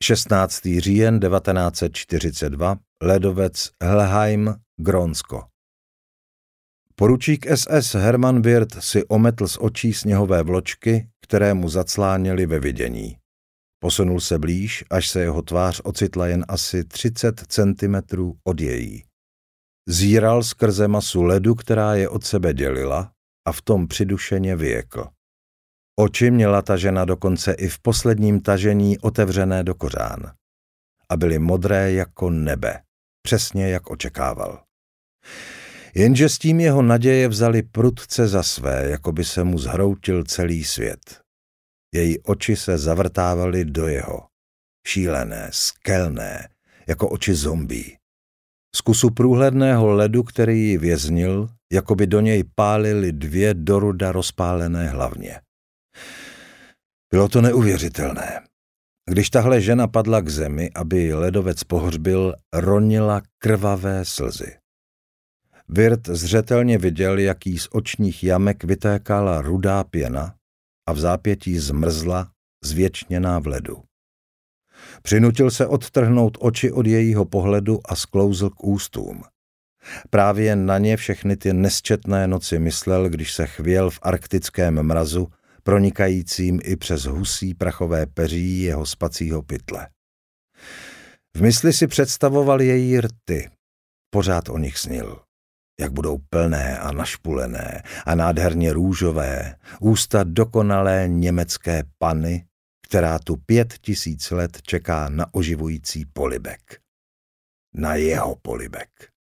16. říjen 1942, ledovec Helheim, Grónsko. Poručík SS Hermann Wirth si ometl z očí sněhové vločky, které mu zacláněly ve vidění. Posunul se blíž, až se jeho tvář ocitla jen asi 30 centimetrů od její. Zíral skrze masu ledu, která je od sebe dělila, a v tom přidušeně vyjekl. Oči měla ta žena dokonce i v posledním tažení otevřené do kořán. A byly modré jako nebe, přesně jak očekával. Jenže s tím jeho naděje vzali prudce za své, jako by se mu zhroutil celý svět. Její oči se zavrtávaly do jeho. Šílené, skelné, jako oči zombí. Z kusu průhledného ledu, který ji věznil, jako by do něj pálily dvě doruda rozpálené hlavně. Bylo to neuvěřitelné. Když tahle žena padla k zemi, aby ledovec pohřbil, ronila krvavé slzy. Wirth zřetelně viděl, jak jí z očních jamek vytékala rudá pěna a v zápětí zmrzla, zvěčněná v ledu. Přinutil se odtrhnout oči od jejího pohledu a sklouzl k ústům. Právě na ně všechny ty nesčetné noci myslel, když se chvěl v arktickém mrazu, pronikajícím i přes husí prachové peří jeho spacího pytle. V mysli si představoval její rty, pořád o nich snil. Jak budou plné a našpulené a nádherně růžové, ústa dokonalé německé panny, která tu 5000 let čeká na oživující polibek. Na jeho polibek.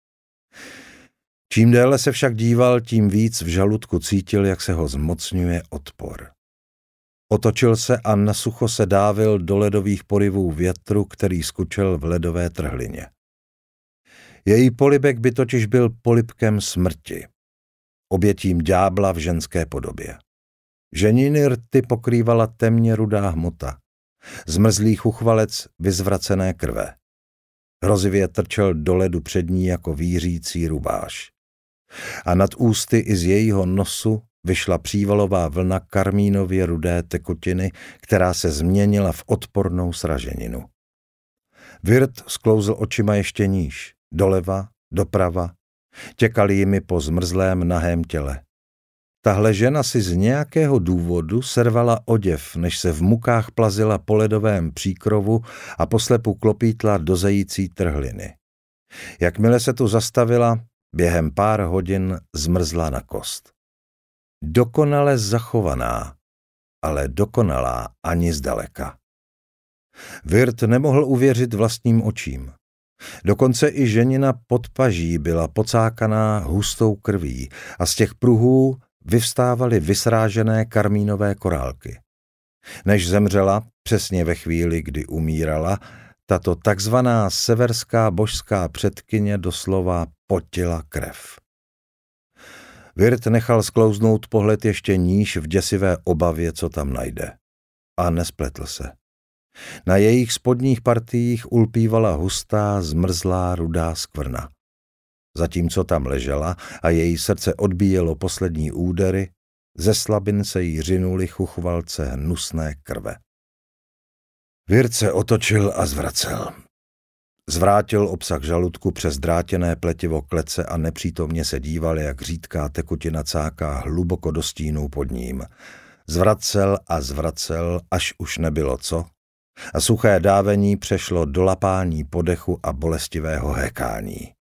Čím déle se však díval, tím víc v žaludku cítil, jak se ho zmocňuje odpor. Otočil se a nasucho se dávil do ledových porivů větru, který skučel v ledové trhlině. Její polibek by totiž byl polibkem smrti, obětím ďábla v ženské podobě. Ženiny rty pokrývala temně rudá hmota, zmrzlý chuchvalec vyzvracené krve. Hrozivě trčel do ledu před ní jako vířící rubáš. A nad ústy i z jejího nosu vyšla přívalová vlna karmínově rudé tekutiny, která se změnila v odpornou sraženinu. Wirth sklouzl očima ještě níž, doleva, doprava, těkal jimi po zmrzlém nahém těle. Tahle žena si z nějakého důvodu servala oděv, než se v mukách plazila po ledovém příkrovu a poslepu klopítla do zající trhliny. Jakmile se tu zastavila, během pár hodin zmrzla na kost. Dokonale zachovaná, ale dokonalá ani zdaleka. Wirth nemohl uvěřit vlastním očím. Dokonce i ženina pod paží byla pocákaná hustou krví a z těch pruhů vyvstávaly vysrážené karmínové korálky. Než zemřela, přesně ve chvíli, kdy umírala, tato takzvaná severská božská předkyně doslova potila krev. Wirth nechal sklouznout pohled ještě níž v děsivé obavě, co tam najde. A nespletl se. Na jejich spodních partiích ulpívala hustá, zmrzlá rudá skvrna. Zatímco tam ležela a její srdce odbíjelo poslední údery, ze slabin se jí řinuly chuchvalce hnusné krve. Wirth se otočil a zvracel. Zvrátil obsah žaludku přes drátěné pletivo klece a nepřítomně se díval, jak řídká tekutina cáká hluboko do stínů pod ním. Zvracel a zvracel, až už nebylo co, a suché dávení přešlo do lapání podechu a bolestivého hékání.